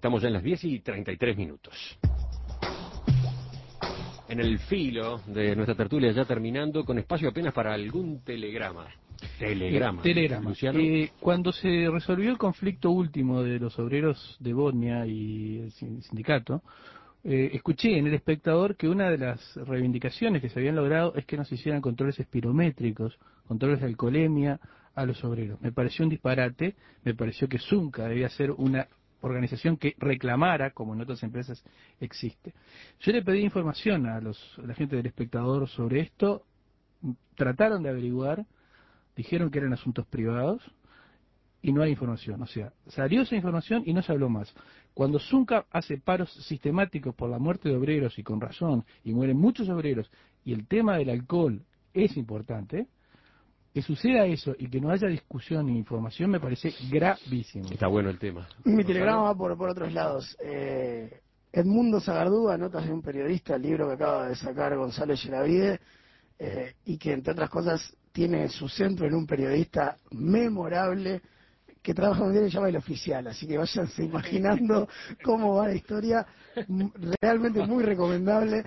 Estamos ya en las 10:33. En el filo de nuestra tertulia, ya terminando, con espacio apenas para algún telegrama. Telegrama. Luciano. Cuando se resolvió el conflicto último de los obreros de Botnia y el sindicato, escuché en El Espectador que una de las reivindicaciones que se habían logrado es que nos hicieran controles espirométricos, controles de alcoholemia a los obreros. Me pareció un disparate, me pareció que Zunca debía ser una organización que reclamara, como en otras empresas existe. Yo le pedí información a la gente del Espectador sobre esto, trataron de averiguar, dijeron que eran asuntos privados y no hay información. O sea, salió esa información y no se habló más. Cuando Zunca hace paros sistemáticos por la muerte de obreros, y con razón, y mueren muchos obreros, y el tema del alcohol es importante, que suceda eso y que no haya discusión ni información me parece gravísimo. Está bueno el tema. Mi telegrama va por otros lados. Edmundo Sagardúa, notas de un periodista, el libro que acaba de sacar Gonzalo Yeravide, y que entre otras cosas tiene su centro en un periodista memorable que trabaja en un diario que se llama El Oficial, así que váyanse imaginando cómo va la historia, realmente muy recomendable.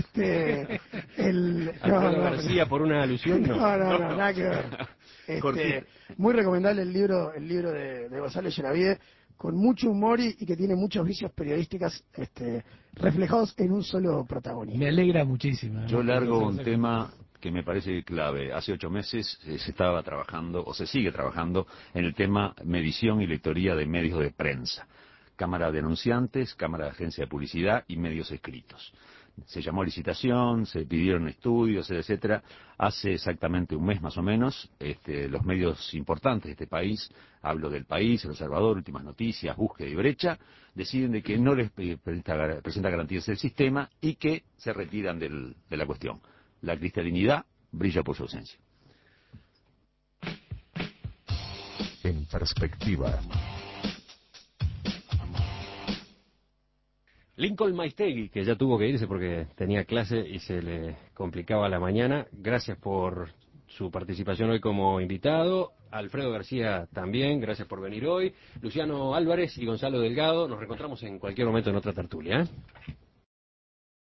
Alfredo García, por una alusión, no, nada que ver. Muy recomendable el libro de Gonzalo Yeravide, con mucho humor y que tiene muchos vicios periodísticos reflejados en un solo protagonista. Me alegra muchísimo. Yo largo un tema que me parece clave. Hace 8 meses se estaba trabajando, o se sigue trabajando, en el tema medición y lectoría de medios de prensa. Cámara de Anunciantes, Cámara de Agencia de Publicidad y medios escritos. Se llamó licitación, se pidieron estudios, etcétera. Hace exactamente un mes más o menos, los medios importantes de este país, hablo del País, El Observador, Últimas Noticias, Búsqueda y Brecha, deciden de que no les presenta garantías el sistema y que se retiran de la cuestión. La cristalinidad brilla por su ausencia. En perspectiva. Lincoln Maistegui, que ya tuvo que irse porque tenía clase y se le complicaba la mañana. Gracias por su participación hoy como invitado. Alfredo García también, gracias por venir hoy. Luciano Álvarez y Gonzalo Delgado, nos reencontramos en cualquier momento en otra tertulia, ¿eh?